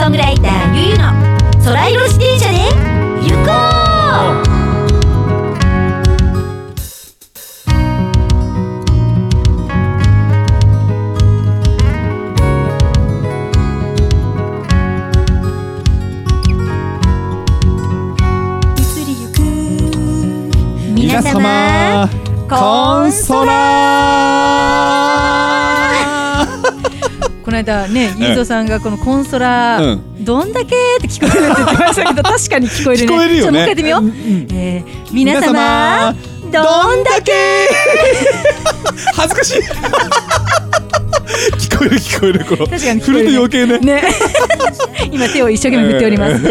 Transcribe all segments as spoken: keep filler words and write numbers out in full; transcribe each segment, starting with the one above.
ソングライターゆゆの空色自転車で行こう。皆様コンソラこの間ね、ゆうぞさんがこのコンソラ、うん、どんだけって聞こえるって言ってましたけど確かに聞こえるね。 聞こえるよね。 ちょっともう一回やってみよう、うんえー、皆様どんだけ恥ずかしい聞こえる聞こえるこの確かに振ると余計ねね今手を一生懸命振っております、はい、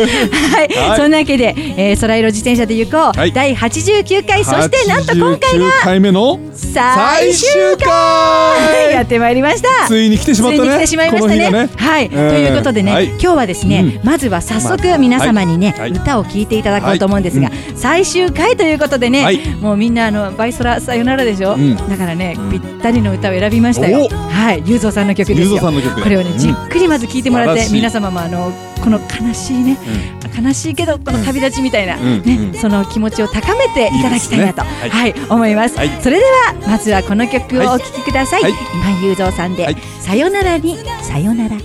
はい、そんなわけで、えー、空色自転車で行こう、はい、だいはちじゅうきゅうかい、そしてなんと今回がはちじゅうきゅうかいめの最終回やってまいりました。 ついに来てしまったね。 ついに来てしまいました ね, ねはい、えー、ということでね、はい、今日はですね、うん、まずは早速皆様にね、はい、歌を聴いていただこうと思うんですが、はいうん、最終回ということでね、はい、もうみんなあのバイソラさよならでしょ、うん、だからねぴったりの歌を選びましたよ。はい、ゆうぞうさんの曲ですよ。これをねじっくりまず聴いてもらって、うん、皆様もあのこの悲しいね、うん、悲しいけどこの旅立ちみたいな、うんねうん、その気持ちを高めていただきたいなと、ねはいはい、思います、はい、それではまずはこの曲をお聴きください、はい、今ゆうぞうさんで、はい、さよならにさよなら。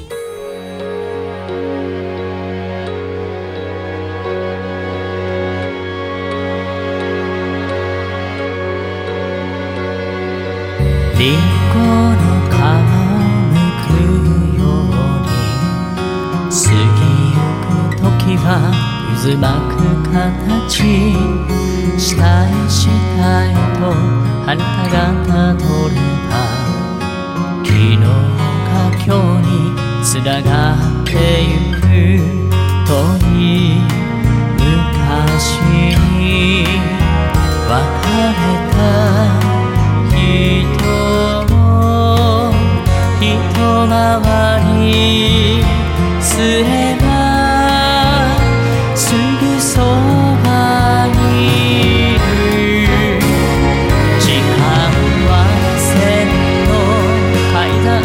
リンゴの皮をむくように過ぎゆく時は渦巻く形、下へ下へとあなたがたどれば昨日が今日につながってゆく遠い昔に別れた人も一回りすればすぐそばにいる。時間は線の階段、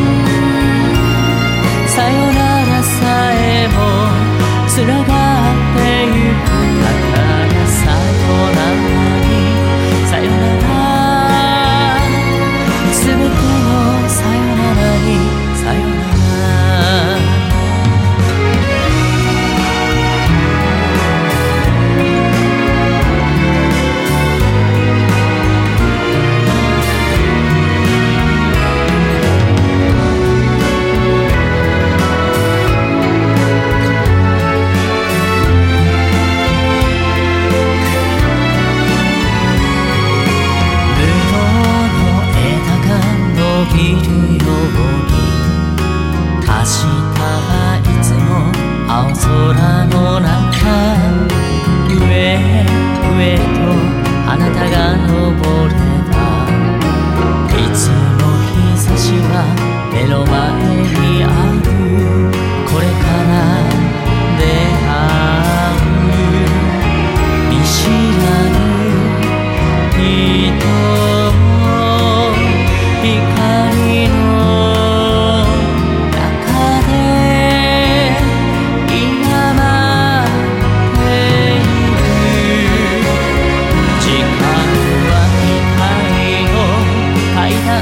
さよならさえもつながってゆく。だからさよならにさよなら、すべてのさよならにさよなら。いるように明日はいつも青空の中、上上とあなたが登ればいつも日差しは目の前にある。これから出会う見知らぬ人も光の中で今待っている。時間は光の階段、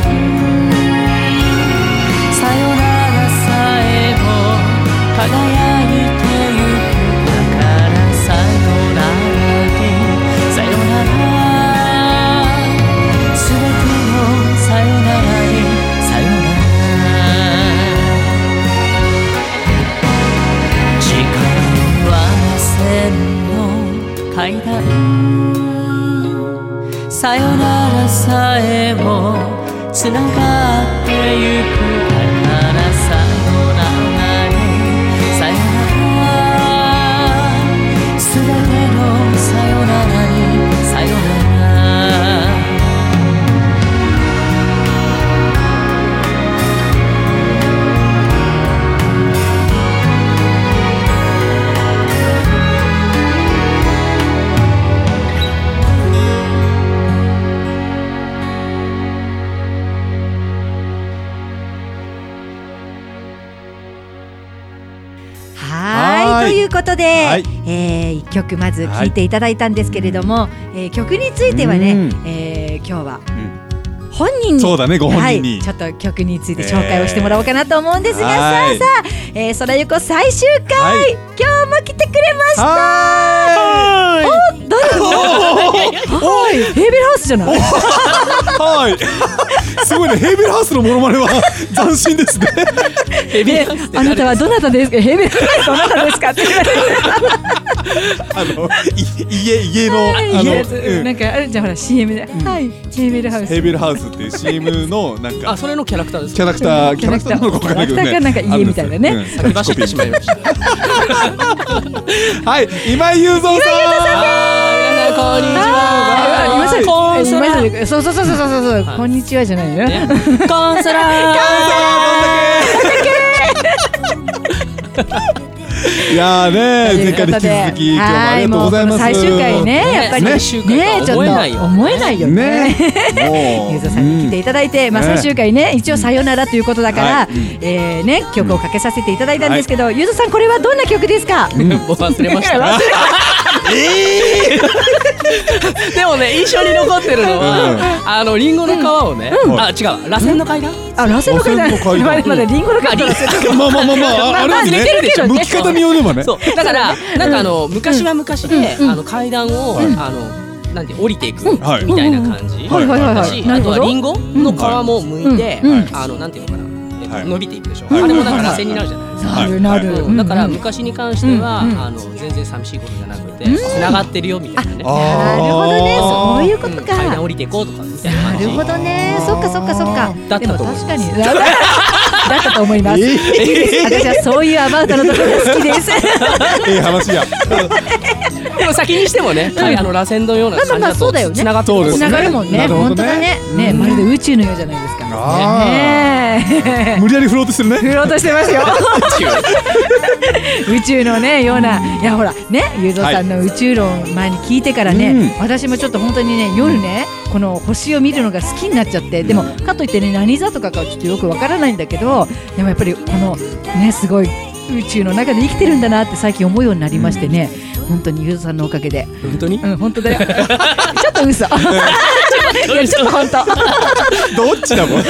さよならさえも輝いてゆく。だからさよならにさよなら、すべてのさよならにさよなら。時間は線の階段、さよならさえもつながってゆく。だからさよならにさよなら、すべてのさよならにさよなら。 はいということで、はい、えー、いっきょくまず聴いていただいたんですけれども、はい、えー、曲についてはね、うん、えー、今日は、うん、本人に、 そうだね、ご本人に、 はい、ちょっと曲について紹介をしてもらおうかなと思うんですが、えー、さあさあ、えー、空ゆこ最終回、はい、今日も来てくれました。はーい、お、誰だはい、ヘーベルハウスじゃないはいすごいね、ヘーベルハウスのモノマネは斬新ですねヘーベルハウスってあなたはどなたですか、ヘーベルハウスどなたですかって言われてあの家家のあの、うん、なんかあるじゃんほら シーエム で、うん、はいヘーベルハウスヘーベルハウスっていう シーエム のなんかあ、それのキャラクターですか。 キャラクターキャラクターなのか分からないけどね、 キャラクターかなんか家みたいなね、うん、 先走ってしまいましたはい、今井雄三さん、 こんにちは。 今さコンソラ、 そうそうそうそうそうそう、こんにちはじゃないのよ。 コンソラ、コンソラ、 いやーね、前回に引き続き今日もありがとうございます。 最終回ね、やっぱりね、ちょっと思えないよね。ゆうぞさんに来ていただいて、まあ最終回ね、一応さよならということだから、えーね、曲をかけさせていただいたんですけど、ゆうぞさんこれはどんな曲ですか？ 忘れました。えー、でもね、印象に残ってるのは、あのリンゴの皮をね、あ、違う、螺旋の階段、 あ、螺旋の階段、まだリンゴの階段、 まあまあまあまあ、あれはね、剥き方によればね、 そう、だからなんかあの昔は昔であの階段をあのなんて降りていくみたいな感じだし、あとはリンゴの皮も剥いて、あのなんていうのかな、伸びていくでしょ。あれもなんか螺旋になるじゃないですか。 なるなる。 だから昔に関してはあの全然寂しいことじゃなくて繋がってるよみたいなね。 なるほどね、そういうことか。 階段降りていこうとかみたいな感じ。 なるほどね、そっかそっかそっか。 だったと思う。 確かに。だったと思います。私はそういうアバウトのところが好きです。 ええ話や。 でも先にしてもね、あの螺旋のような感じだと繋がってる。 繋がるもんね。本当だね。ね、まるで宇宙のようじゃないですか。 無理やり振ろうとしてるね。 振ろうとしてますよ。宇宙のねような、いやほらね、ゆうぞさんの宇宙論前に聞いてからね、私もちょっと本当にね夜ねこの星を見るのが好きになっちゃって、でもかといってね何座とかかちょっとよくわからないんだけど、でもやっぱりこのねすごい宇宙の中で生きてるんだなって最近思うようになりましてね、本当にゆうぞさんのおかげで。 本当に？ うん、本当だよ。ちょっと嘘。いやちょっと本当。 どっちだもん。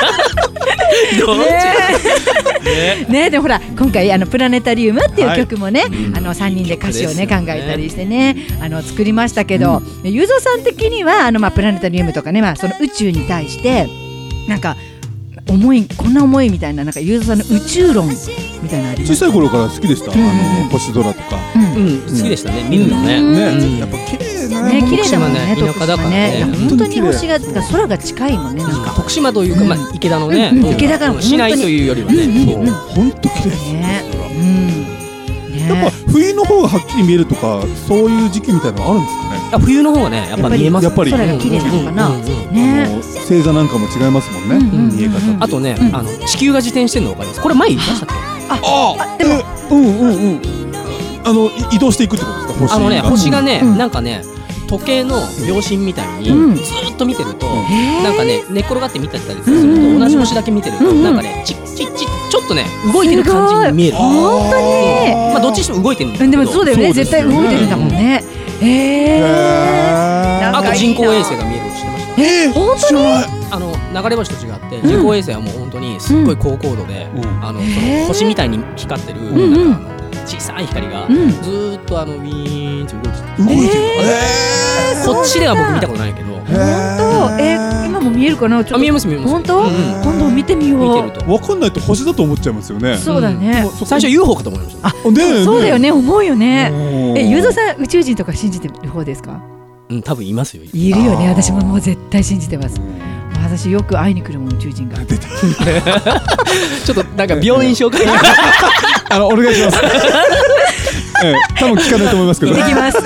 ねね、でほら今回あのプラネタリウムっていう曲もね、はい、あのさんにんで歌詞をね考えたりしてね、あの作りましたけど、うん、ゆうぞさん的にはあのまあプラネタリウムとかね、まあその宇宙に対してなんか思い、こんな思いみたいな、なんかゆうぞさんの宇宙論みたいなのありますか？ 小さい頃から好きでした。うんうん、あの星空とか。 うん、うん、好きでしたね。見るのね。 ね、うん、やっぱ綺麗なね。 綺麗だもんね。 田舎だからね。 本当に星が空が近いもんね。なんか徳島というか、まあ池田のね、 池田が市内というよりはね、 本当綺麗ね。 やっぱ冬の方がはっきり見えるとか、そういう時期みたいなのあるんですかね。 あ、冬の方がね、やっぱ見えます。 やっぱり空が綺麗なのかな。 ね。星座なんかも違いますもんね。見え方。 あとね、あの地球が自転してるの分かります？これ前言いましたっけ？ あ、でも、うんうんうん。あの移動していくってことですか？星が。 あのね、星がね、なんかね。時計の秒針みたいにずっと見てると、なんかね寝っ転がって見てたりすると、同じ星だけ見てるとなんかねチッチッチッちょっとね動いてる感じに見える。 本当に。 まあどっちにしても動いてるんだけど。 でもそうだよね、絶対動いてるんだもんね。へえ。 あと人工衛星が見えるの知ってました？ え、本当に？ あの流れ星と違って人工衛星はもう本当にすっごい高高度で、あのその星みたいに光ってるなんか小さい光がずーっとあのウィーンって動いてる。動いてる。こっちでは僕見たことないけど。 本当？え、今も見えるかな？ あ、見えます見えます。 本当？今度見てみよう。 見てると。 わかんないと星だと思っちゃいますよね。 そうだね。 最初 ユーフォー かと思いました。 あ、そうだよね、思うよね。え、ゆうぞさん宇宙人とか信じてる方ですか？ うん、多分いますよ。 いるよね。私ももう絶対信じてます。私よく会いに来るもん、宇宙人が。ちょっとなんか病院紹介あのお願いします。ええ、多分聞かないと思いますけど。 できます。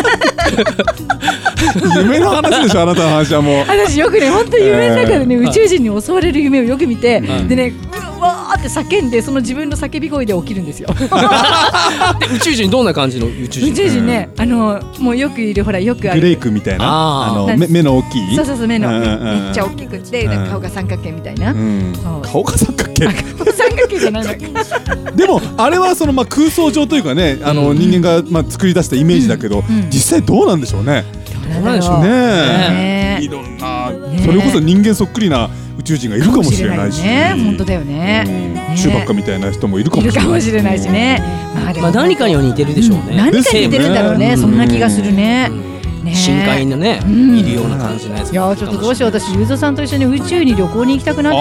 夢の話でしょ、あなたの話はもう。 私よくね、本当に夢の中でね、宇宙人に襲われる夢をよく見て、でね、うわーって叫んで、その自分の叫び声で起きるんですよ。 宇宙人どんな感じの宇宙人？ 宇宙人ね、あのもうよくいるほらよくあるグレイクみたいな、あの目目の大きい。 そうそうそう、目のめっちゃ大きくて顔が三角形みたいな。 顔が三角形。 三角形球じゃないの。 でもあれはそのまあ空想上というかね、あの人間がまあ作り出したイメージだけど、実際どうなんでしょうね。 どうなんでしょうね。いろんなそれこそ人間そっくりな宇宙人がいるかもしれないしね。 本当だよね。 チューバッカみたいな人もいるかもしれない。 いるかもしれないしね。 まあ何かには似てるでしょうね。 何かに似てるんだろうね。そんな気がするね。 深海のね、いるような感じのやつ。 いやちょっとどうしよう、私ゆうぞさんと一緒に宇宙に旅行に行きたくなっちゃった。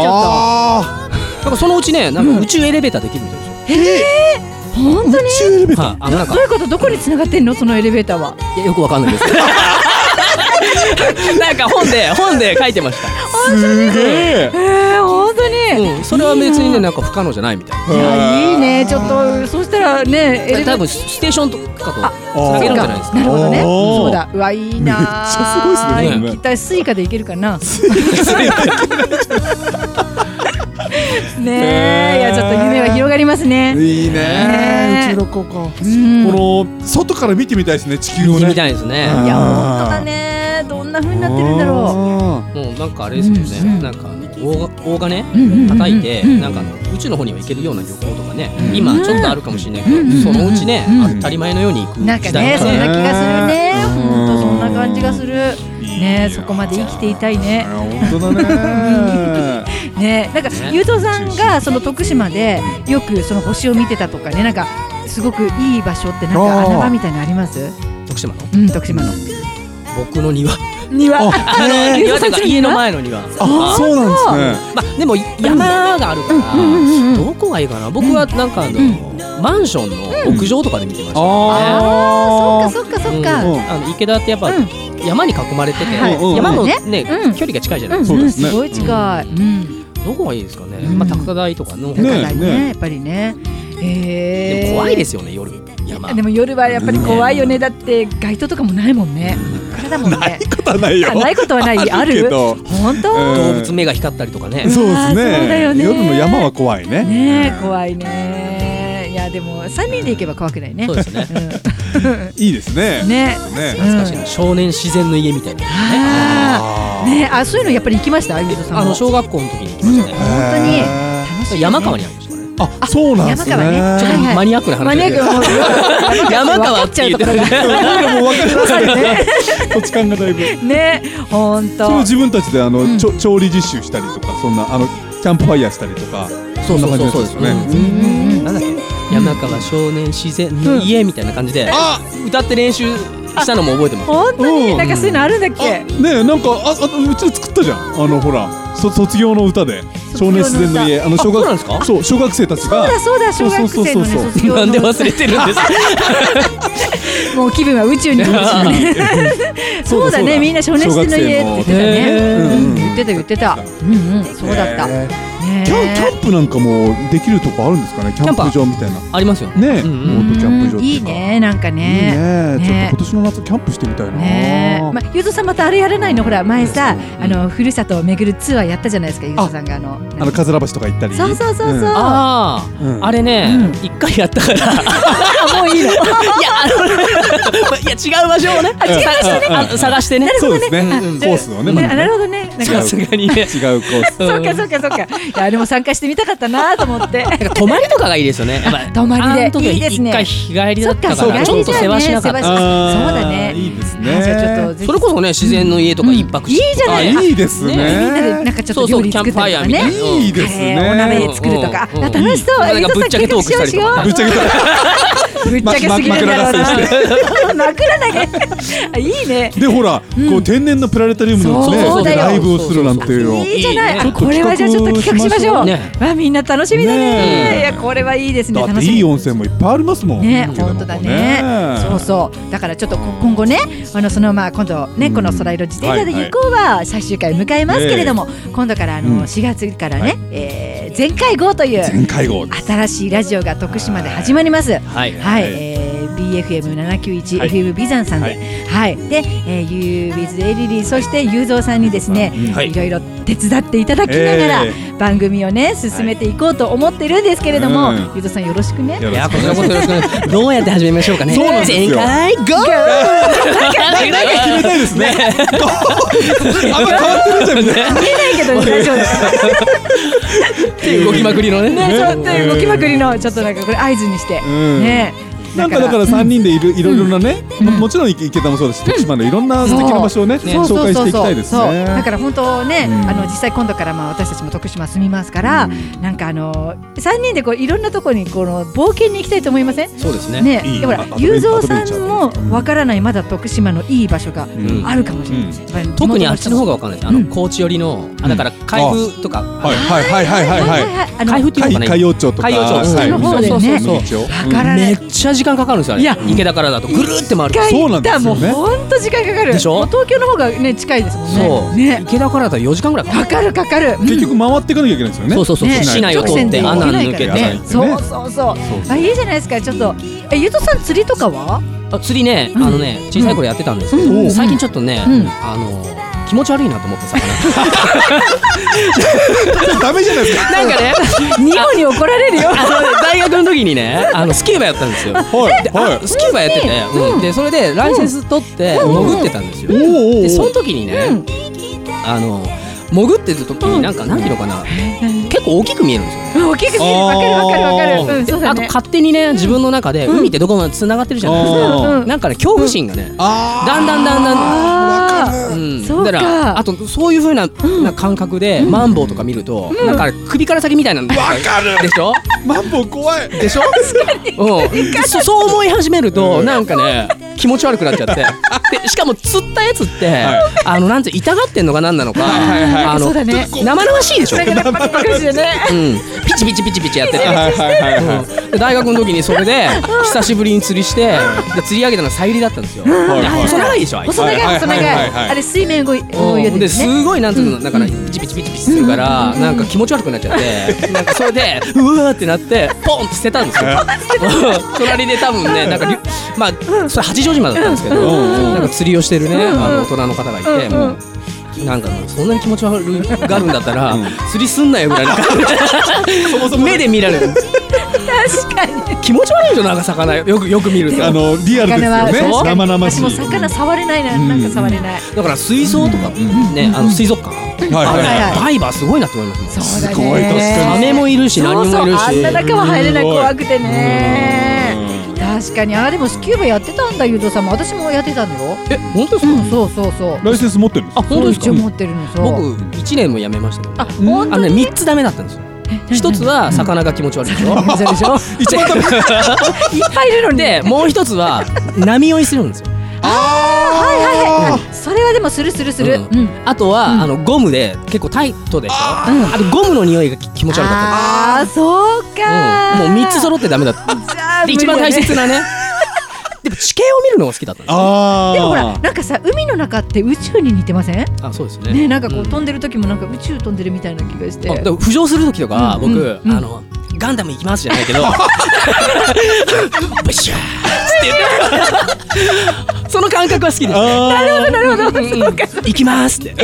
なんかそのうちね、なんか宇宙エレベーターできるみたいですよ。 ええ、本当に？ 宇宙エレベーター。 あのなんかどういうこと？どこに繋がってんのそのエレベーターは？ いやよくわかんないです。なんか本で本で書いてました。 すげえ。 ええ、本当に。 うん、それは別にねなんか不可能じゃないみたいな。 いやいいね、ちょっとそしたらね、 多分ステーションとかとつなげるんじゃないですか。 なるほどね。そうだ。うわいいな。 めっちゃすごいですね。 一体スイカでいけるかな。ねえ、いやちょっと夢は広がりますね。 いいね。宇宙旅行か。この外から見てみたいですね、地球をね。 見たいですね。 いや本当だね。どんな風になってるんだろう。 もうなんかあれですよね。なんか大大金叩いてなんか宇宙の方には行けるような旅行とかね。今ちょっとあるかもしれないけど、そのうちね当たり前のように行く時代なんかね、そんな気がするね。本当そんな感じがする。ね、そこまで生きていたいね。 本当だね。 ね、なんかゆうとさんがその徳島でよくその星を見てたとかね、なんかすごくいい場所ってなんか穴場みたいなのあります？ 徳島の？ うん、徳島の。 僕の庭。 庭。 あの庭というか家の前の庭。 あ、そうなんですね。 まあでも山があるからどこがいいかな。僕はなんかあのマンションの屋上とかで見てましたね。 ああ、そっかそっかそっか。 あの池田ってやっぱ山に囲まれてて山もね距離が近いじゃないですか。 すごい近い。 どこがいいですかね。まあ高台とかの。 高台ね、やっぱりね。 でも怖いですよね夜山。 でも夜はやっぱり怖いよね。だって街灯とかもないもんね。体もね。 ないことはないよ。 ないことはない。ある？本当？ 動物目が光ったりとかね。 そうですね。夜の山は怖いね。 ね、怖いね。いやでも三人で行けば怖くないね。 そうですね。 いいですね。 ね。 懐かしいな。少年自然の家みたいなね。 ね、あ、そういうのやっぱり行きました？ゆうとさん。 あの小学校の時に行きましたね。 本当に楽しい。 山川にありました。 あ、そうなんですね。 山川ね。 ちょっとマニアックな話。マニアック。山川って言ってる。 もう分かりますよね。土地感がだいぶ。 ね、本当。 それを自分たちであの調理実習したりとか、そんなあのキャンプファイヤーしたりとか、そんな感じですよね。 なんだっけ、山川少年自然の家みたいな感じで歌って練習したのも覚えてます。 本当になんかそういうのあるんだっけ？ ね、なんかあ、うちで作ったじゃん。あのほら。卒業の歌で少年自然の家、あの小学そう小学生たちがそうだそうだ小学生のね卒業のなんで忘れてるんですか。 もう気分は宇宙にそうだね、みんな少年自然の家って言ってたね。言ってた言ってた。うんうん、そうだった。 キャンプなんかもできるとこあるんですかね。キャンプ場みたいなありますよね。オートキャンプ場いいね、なんかね。 ちょっと今年の夏キャンプしてみたいな。 まあゆうとさんまたあれやらないの？ほら前さあのふるさとを巡るツアーやったじゃないですか、ゆうとさんがあのあのかずら橋とか行ったり。 そうそうそうそう。 あああれね一回やったから。 もういいの。いやあのいや違う場所をね探してね。 そうですね。コースをね。 なるほどね。 さすがにね違うコース。 そうかそうかそうか。いやでも参加してみたかったなと思って。 泊まりとかがいいですよね。 泊まりでいいですね。 一回日帰りだったからちょっと世話しなかった。そうだね。 いいですね。 じゃあちょっとそれこそね自然の家とか一泊して。 いいじゃない。 いいですね。 みんなでなんかちょっと料理作ったりとかね。 いいですね。 お鍋作るとか楽しそう。 なんかぶっちゃけトークしたりとか。 ぶっちゃけトーク。 ぶっちゃけすぎるんだろうな。枕投げ。いいね。 でほらこう天然のプラネタリウムのねライブをするなんていうの。 いいじゃない。これはじゃあちょっと企画しましょう。わみんな楽しみだね。いやこれはいいですね。 だっていい温泉もいっぱいありますもんね。本当だね。そうそうだからちょっと今後ねあのそのまあ今度ねこの空色自転車で行こうは最終回を迎えますけれども、今度からあのしがつからね全開号という全開号新しいラジオが徳島で始まります。 はいはい。 ー、ビーエフエムななきゅういち エフエム ビザンさんで、はい、で、えー、ユービズエリリー、そしてゆうぞうさんにですね、はい、いろいろ手伝っていただきながら、えー、番組をね進めていこうと思ってるんですけれども、はい、ゆうぞうさんよろしくね。 いやこちらこそよろしくね。どうやって始めましょうかね。 そうなんですよ。 全開ゴー。 なんか決めたいですね。あんま変わってるんじゃない。 見えないけど大丈夫です。 手動きまくりのね。 ね、そう手動きまくりのちょっとなんかこれ合図にしてね。 なんかだからさんにんでいろいろなね、もちろん池田もそうですし、徳島のいろんな素敵な場所をね紹介していきたいですね。 だから本当ね、あの実際今度からまあ私たちも徳島住みますから、なんかあのさんにんでこういろんなところにこの冒険に行きたいと思いません？ そうですね。 ね、ほらゆうぞうさんもわからないまだ徳島のいい場所があるかもしれない。 特にあっちの方がわからないです。あの高知寄りの、だから海部とか、 はいはいはいはいはい。 海部っていうのかね。 海陽町とか。 海陽町の方でね。めっちゃ時間かかるんですよ。いや池田からだとぐるって回る。 そうなんですよね。 もう本当時間かかる。 でしょ？ 東京の方がね近いですもんね。 そうね。池田からだとよじかんぐらいかかるかかる。 結局回っていかなきゃいけないんですよね。 そうそうそう。市内を通って穴抜けて。 そうそうそう。あ、いいじゃないですか。ちょっとえゆうとさん釣りとかは？ あ、釣りね、あのね小さい頃やってたんですけど、最近ちょっとねあの気持ち悪いなと思って魚。 ダメじゃないですか。 なんかね、 ニモに怒られるよ。 大学の時にね、あのスキューバやったんですよ。はい。スキューバやってて、でそれでライセンス取って潜ってたんですよ。でその時にね、あの潜ってる時になんかなんていうのかな、結構大きく見えるんですよね。 大きく見える。わかるわかるわかる。 あと勝手にね自分の中で海ってどこまで繋がってるじゃないですか。なんかね恐怖心がね、だんだんだんだん。うん。だからあとそういう風な感覚でマンボウとか見るとなんか首から先みたいなんで。 わかる。 でしょ？ マンボウ怖い。 でしょ？うん。そう思い始めるとなんかね気持ち悪くなっちゃって。でしかも釣ったやつってあのなんて痛がってんのかなんなのか。あの生々しいでしょ。 なんかパクパクしてね。 うん。ピチピチピチピチやってて、大学の時にそれで久しぶりに釣りしてで釣り上げたのがさゆりだったんですよ。細長いでしょ。 細長い細長い。あれ水面を泳ぐですごいなんていうのだからピチピチピチピチするからなんか気持ち悪くなっちゃってなんかそれでうわーってなってポンって捨てたんですよ。隣で多分ねなんかまあそれ八丈島だったんですけどなんか釣りをしてるねあの大人の方がいてもう。なんかそんなに気持ち悪がるんだったら釣りすんなよぐらいの感じで目で見られるんですよ。 確かに気持ち悪いよなんか魚よくよく見るとあのリアルですよね。生々しい。 もう魚触れないななんか触れない。 だから水槽とかねあの水族館あれダイバーすごいなと思いますもん。 そうだね。 すごい確かに。 サメもいるし何もいるし。 あんな中は入れない怖くてね。確かにあでもスキューバやってたんだゆうとさんも私もやってたんだよ。 え本当ですか？ そうそうそう。 ライセンス持ってるんですか？ あ本当ですか？ 持ってるんですよ。 僕いちねんも辞めましたけど。 あ本当に？ あのねみっつダメだったんですよ。一つは魚が気持ち悪いでしょ。 そうでしょ。 一番ダメ。いっぱいいるのに。 でもう一つは波酔いするんですよ。 ああはいはいはい。それはでもするするする。 あとはあのゴムで結構タイトでしょ。あとゴムの匂いが気持ち悪かった。 ああそうか。 もうみっつ揃ってダメだった。で一番大切なね。でも地形を見るのが好きだったんですよ。 でもほらなんかさ海の中って宇宙に似てません？ あそうですね。 ねなんかこう飛んでる時もなんか宇宙飛んでるみたいな気がして。 あ浮上する時とか僕あのガンダム行きますじゃないけどブシャーってその感覚は好きです。 なるほどなるほど。 行きますって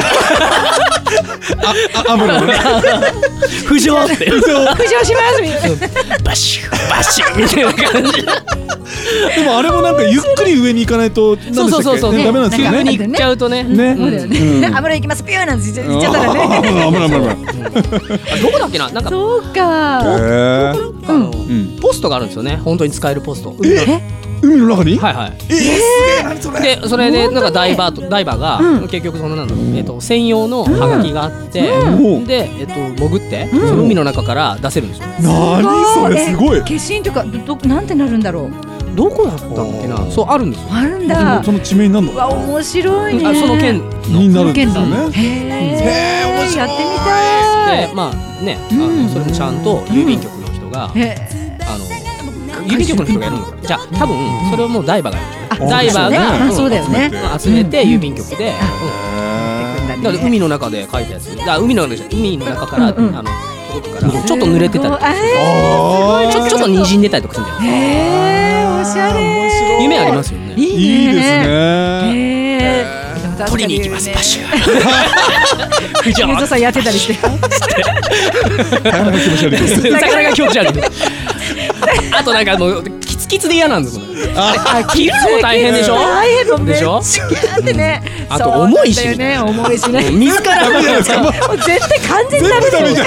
あ、アムロね。 浮上って浮上しますみたいな。 バシュバシュみたいな感じ。 でもあれもなんかゆっくり上に行かないとそうそうそうそうダメなんですよね。 急に行っちゃうとね。 ね。 そうだよね。アムロ行きますピューなんて言っちゃったらね。 危ない危ない危ない。 どこだっけななんかそうか。 ポストがあるんですよね。本当に使えるポスト。 え？海の中に？ はいはい。 えー、すげえ何それ。 でそれでなんかダイバーとダイバーが結局そのなんだろうえっと専用のハガキがあってでえっと潜ってその海の中から出せるんですよ。 何それすごい。 消印とかどなんてなるんだろう。 どこだったんだっけな。そうあるんですよ。 あるんだ。 その地名になるの？ わ面白いね。 あその県になるんですよね。 へえ面白い。やってみたい。 でまあねあのそれもちゃんと郵便局の人があの郵便局の人がやるのか。じゃあ多分それをもうダイバーがやるんですよね。ダイバーがそうだよね。 集めて郵便局でだから海の中で書いたやつ。だ海の海の中からあの届くからちょっと濡れてたり、 えちょちょっと滲んでたりとかするんだよ。 へー、おしゃれ。 夢ありますよね。 いいね。 いいですね。 へー、 取りに行きますパシュー。 ゆうとさんやってたりして。 魚が気持ち悪いです。 魚が気持ち悪い。あとなんかもうキツキツで嫌なんですよね。あ、切るのも大変でしょ。 大変のでしょ。 ってね。 あと重いしね、重いしね。 水からダメじゃないですか。 もう絶対完全にダメだよ。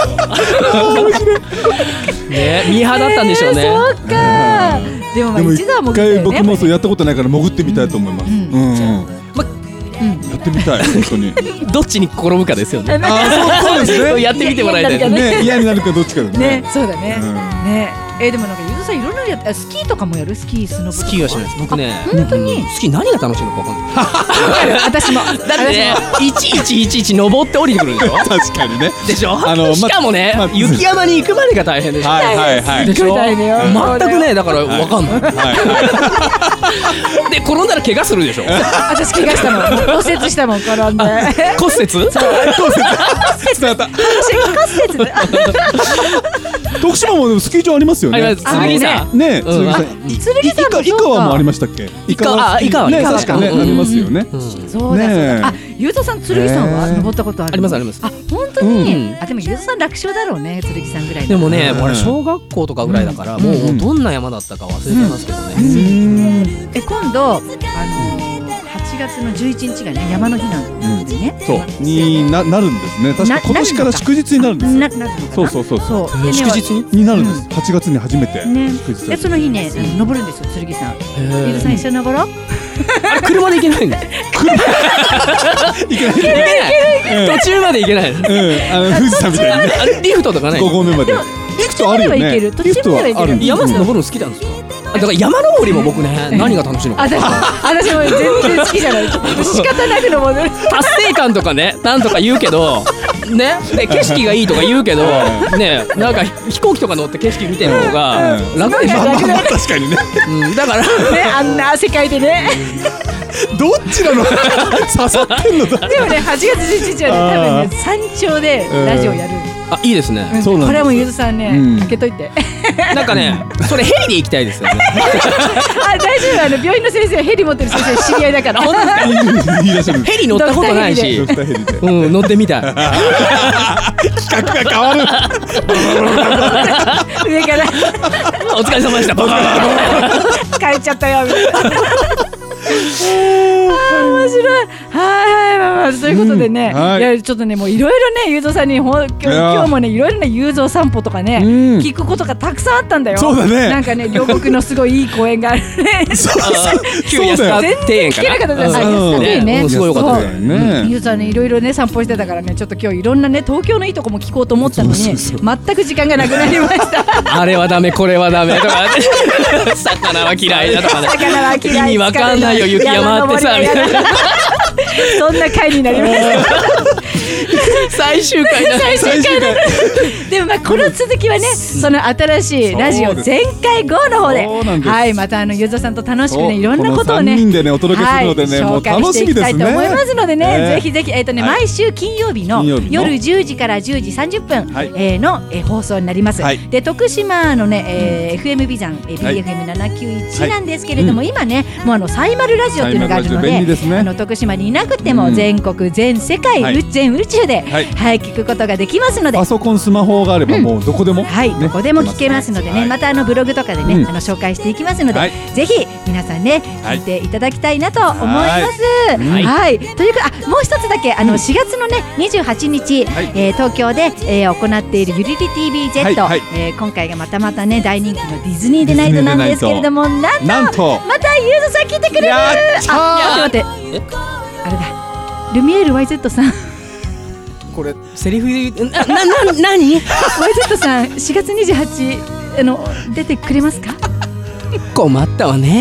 ね、ミーハーだったんでしょうね。 そうか。でもまあ一度は潜ったよね。 一回僕もそうやったことないから潜ってみたいと思います。うん。やってみたい本当に。 どっちに転ぶかですよね。 あ、そうですね。 やってみてもらいたいね。嫌になるかどっちかだね。 ね、そうだね。ね。え、でもなんかゆうとさんいろんなやって、スキーとかもやる？スキー、スノボ。 スキーはしないです。僕ね、 本当にスキー何が楽しいのかわかんない。 私も。 だってね、いちいちいちいち登って降りてくるでしょ。 確かにね。 でしょ。 あのしかもね、雪山に行くまでが大変でしょ。 はいはいはい。 でしょ。全くね、だからわかんない。で転んだら怪我するでしょ。 私怪我したもん。骨折したもん、転んで。 骨折？そう。 骨折。伝わった。 骨折。 徳島もでもスキー場ありますよね。 剣さん。 ね、剣さん。 剣さんも伊川もありましたっけ？ 伊川、あ、伊川ね、確かね、ありますよね。 そうだ。あ、ゆうとさん、剣さんは登ったことある？ ありますあります。 あ、本当に。あ、でもゆうとさん楽勝だろうね、剣さんぐらい。 でもね、俺小学校とかぐらいだから、もうどんな山だったか忘れてますけどね。 え、今度、あのはちがつのじゅういちにちがね、山の日なんでね。 そう、にななるんですね。確か今年から祝日になるんですよ。 ななるのかな。 そうそうそうそう。 祝日にになるんです。はちがつに初めて祝日。で、その日ね、登るんですよ、剣さん。ゆうとさん一緒に登ろう。 車で行けないんだ。 行けない。 行けない。途中まで行けない。うん。 あの富士山みたいにね。 リフトとかない。 ご合目まで。リフトあるよね。リフトはある。 山登るの好きなんですよ。だから山登りも僕ね、何が楽しいのか。 私も全然好きじゃない。仕方なく登る。 達成感とかね、なんとか言うけど、ね、で景色がいいとか言うけど、ね、なんか飛行機とか乗って景色見てる方が楽でしょ。 確かにね。 だからね、 あんな世界でね。 どっちなの？刺さってんのだ。 でもね、はちがつじゅういちにちはね、多分ね、山頂でラジオやる。 あ、いいですね。 これはもうゆずさんね、開けといて。 なんかね、それヘリで行きたいですよね。 あ、大丈夫。あの病院の先生、ヘリ持ってる先生知り合いだから。 ヘリ乗ったことないし、うん、乗ってみたい。 企画が変わる。 上から。 お疲れ様でした。 帰っちゃったよ。面白い。はい、まあ、ということでね、いや、ちょっとね、もういろいろね、ゆうぞうさんに、今日もね、いろいろなゆうぞう散歩とかね、聞くことがたくさんあったんだよ。 そうだね。 なんかね、両国のすごいいい公園があるね。 そうそう。全然聞けなかったです。安田ね。 すごい良かったですね。ゆうぞうさんね、いろいろね、散歩してたからね、ちょっと今日いろんなね、東京のいいとこも聞こうと思ったのに、全く時間がなくなりました。 あれはダメ、これはダメとか、魚は嫌いだとかね。 魚は嫌い。 意味わかんないよ、雪山ってさ。 そんな回になりました。 最終回だ。 最終回だ。でもまあこの続きはね、その新しいラジオ全開号の方で、はい、またあのゆうぞうさんと楽しくね、いろんなことをね、 さんにんでねお届けするのでね、もう楽しみですね。紹介していきたいと思いますのでね、ぜひぜひえっとね毎週金曜日の夜じゅうじからじゅうじさんじゅっぷんの放送になります。で徳島のね エフエム ビザン ビーエフエムななきゅういち なんですけれども、今ねもうあのサイマルラジオっていうのがあるので、あの徳島にいなくても全国全世界全宇宙ではい聞くことができますので、パソコンスマホがあればもうどこでもはいどこでも聞けますのでね、またあのブログとかでねあの紹介していきますので、ぜひ皆さんね聞いていただきたいなと思います。はいというかあもう一つだけあのしがつのねにじゅうはちにち東京で行っているユリリティービージェット、今回がまたまたね大人気のディズニーデナイトなんですけれども、なんとまたゆうぞうさん聞いてくれる。あ待って待ってあれだルミエール ワイゼット さんこれセリフでななな何ワイゼット さんしがつにじゅうはちにちあの出てくれますか。 困ったわね。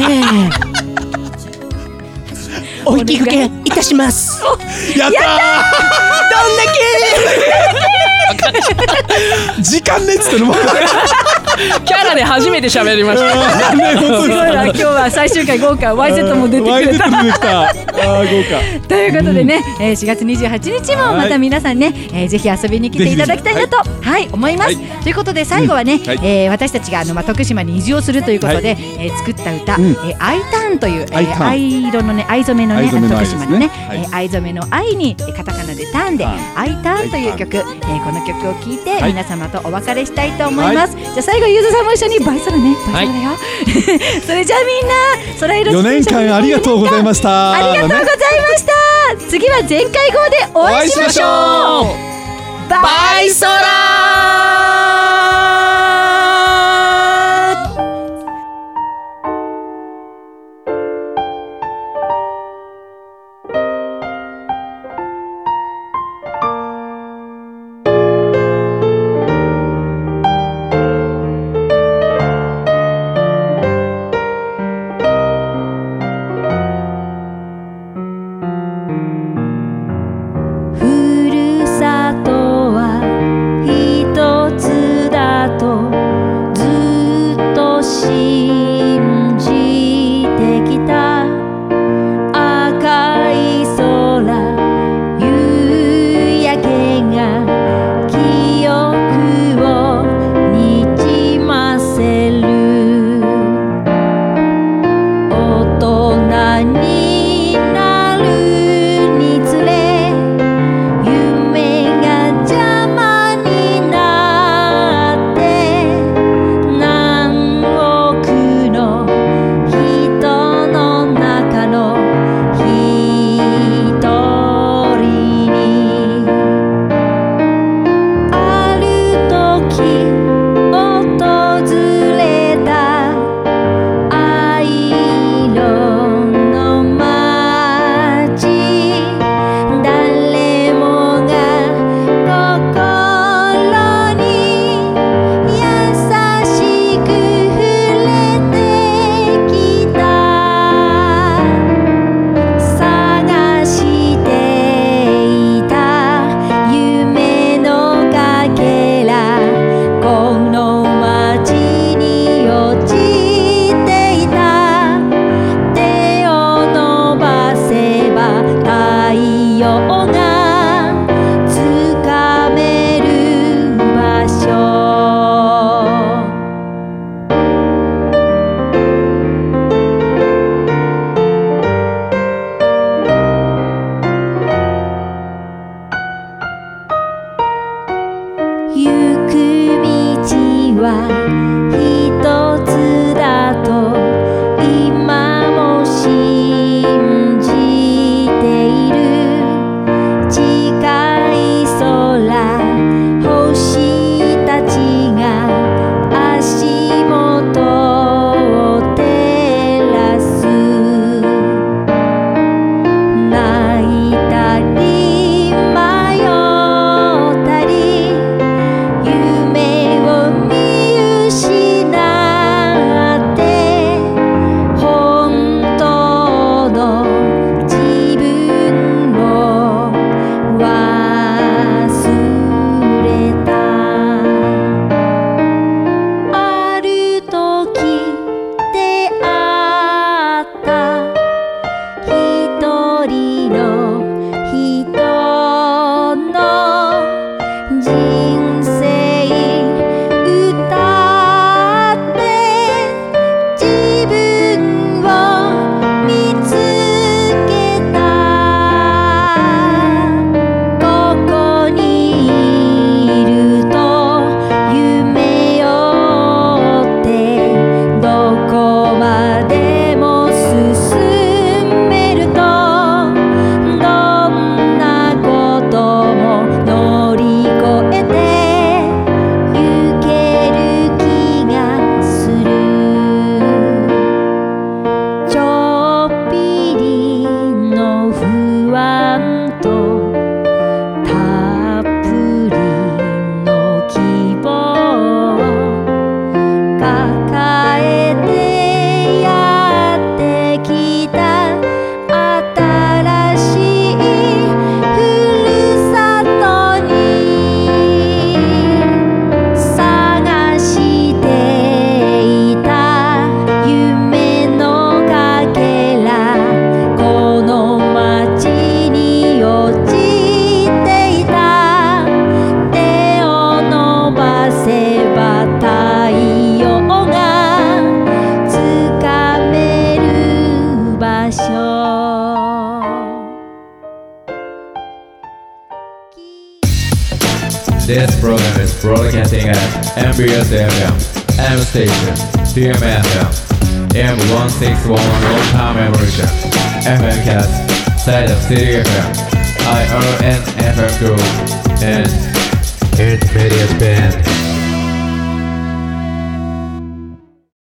お引き受けいたします。 やったー。 どんだけ時間ねっつってのもキャラで初めて喋りました。 ね、本当すごいな、今日は最終回豪華 ワイゼット も出てくれた。 ワイゼット 出てきた。あー豪華。 ということでね、うん、えー、しがつにじゅうはちにちもまた皆さんね、えー、ぜひ遊びに来ていただきたいなと、はい、はい、思います、はい。ということで最後はね、うん、はい、えー、私たちがあの、まあ、徳島に移住をするということで、はい、えー、作った歌、うん、えー、アイターンという、えー、藍色のね、藍染めのね、の徳島のね、はい、えー、藍染めの藍にカタカナでターンで、アイターンという曲、えー、この曲を聴いて、はい、皆様とお別れしたいと思います。はい、じゃあ最後ゆずさんも一緒にバイソラね、バイソラよ。はい、それじゃあみんな空色よねんかんありがとうございました。 ありがとうございました。次は全開号でお会いしましょう。バイソラ。ふるさとはひとつ This program is broadcasting at M B S エフエム M Station D M F M A M one sixty-one Long Time Evolution F M Cast Side of City エフエム I O N F M Group and Intermediate Band